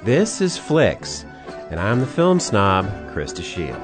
This is Flicks, and I'm the film snob, Krista Shield.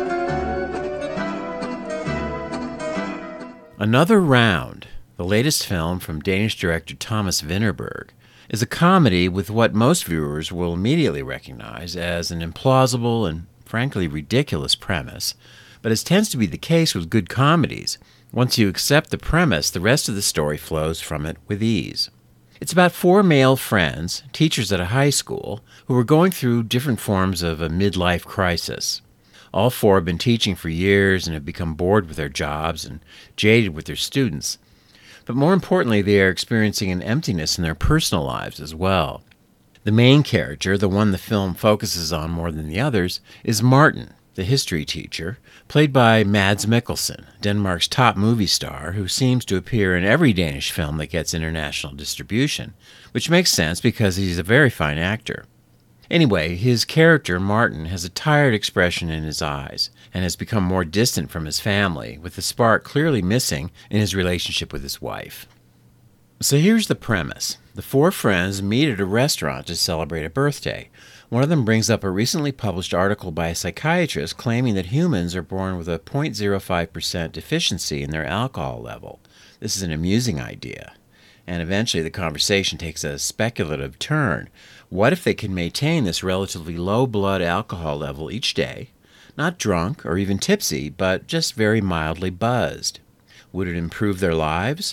Another Round, the latest film from Danish director Thomas Vinterberg, is a comedy with what most viewers will immediately recognize as an implausible and frankly ridiculous premise. But as tends to be the case with good comedies, once you accept the premise, the rest of the story flows from it with ease. It's about four male friends, teachers at a high school, who are going through different forms of a midlife crisis. All four have been teaching for years and have become bored with their jobs and jaded with their students. But more importantly, they are experiencing an emptiness in their personal lives as well. The main character, the one the film focuses on more than the others, is Martin, the history teacher, played by Mads Mikkelsen, Denmark's top movie star, who seems to appear in every Danish film that gets international distribution, which makes sense because he's a very fine actor. Anyway, his character, Martin, has a tired expression in his eyes and has become more distant from his family, with the spark clearly missing in his relationship with his wife. So here's the premise. The four friends meet at a restaurant to celebrate a birthday. One of them brings up a recently published article by a psychiatrist claiming that humans are born with a 0.05% deficiency in their alcohol level. This is an amusing idea. And eventually the conversation takes a speculative turn. What if they can maintain this relatively low blood alcohol level each day, not drunk or even tipsy, but just very mildly buzzed? Would it improve their lives?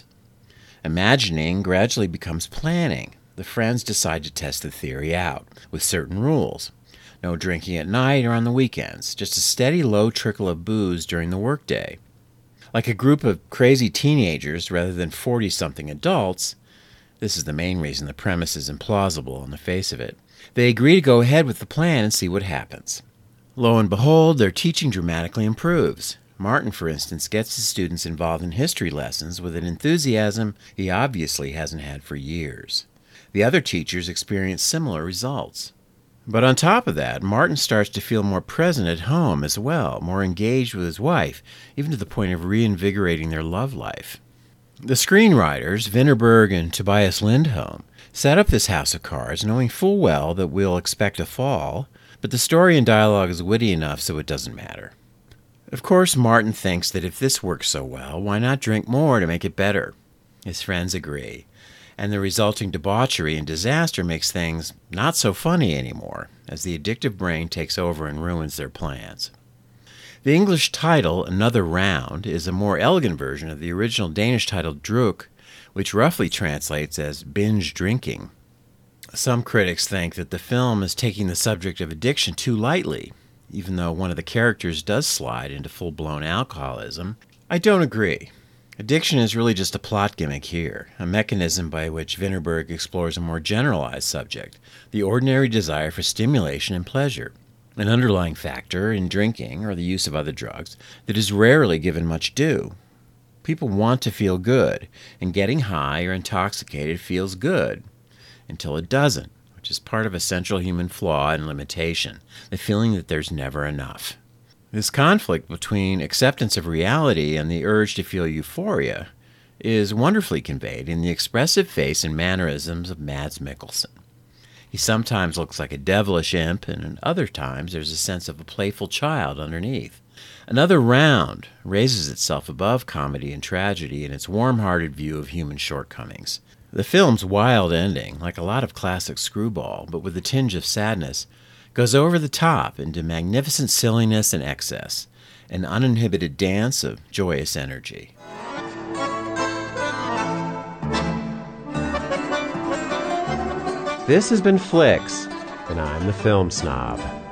Imagining gradually becomes planning. The friends decide to test the theory out, with certain rules. No drinking at night or on the weekends, just a steady low trickle of booze during the workday. Like a group of crazy teenagers rather than 40-something adults, this is the main reason the premise is implausible on the face of it, they agree to go ahead with the plan and see what happens. Lo and behold, their teaching dramatically improves. Martin, for instance, gets his students involved in history lessons with an enthusiasm he obviously hasn't had for years. The other teachers experience similar results. But on top of that, Martin starts to feel more present at home as well, more engaged with his wife, even to the point of reinvigorating their love life. The screenwriters, Vinterberg and Tobias Lindholm, set up this house of cards knowing full well that we'll expect a fall, but the story and dialogue is witty enough so it doesn't matter. Of course, Martin thinks that if this works so well, why not drink more to make it better? His friends agree. And the resulting debauchery and disaster makes things not so funny anymore, as the addictive brain takes over and ruins their plans. The English title, Another Round, is a more elegant version of the original Danish title Druk, which roughly translates as binge drinking. Some critics think that the film is taking the subject of addiction too lightly, even though one of the characters does slide into full-blown alcoholism. I don't agree. Addiction is really just a plot gimmick here, a mechanism by which Vinterberg explores a more generalized subject, the ordinary desire for stimulation and pleasure, an underlying factor in drinking or the use of other drugs that is rarely given much due. People want to feel good, and getting high or intoxicated feels good, until it doesn't, which is part of a central human flaw and limitation, the feeling that there's never enough. This conflict between acceptance of reality and the urge to feel euphoria is wonderfully conveyed in the expressive face and mannerisms of Mads Mikkelsen. He sometimes looks like a devilish imp, and at other times there's a sense of a playful child underneath. Another Round raises itself above comedy and tragedy in its warm-hearted view of human shortcomings. The film's wild ending, like a lot of classic screwball, but with a tinge of sadness, goes over the top into magnificent silliness and excess, an uninhibited dance of joyous energy. This has been Flicks, and I'm the film snob.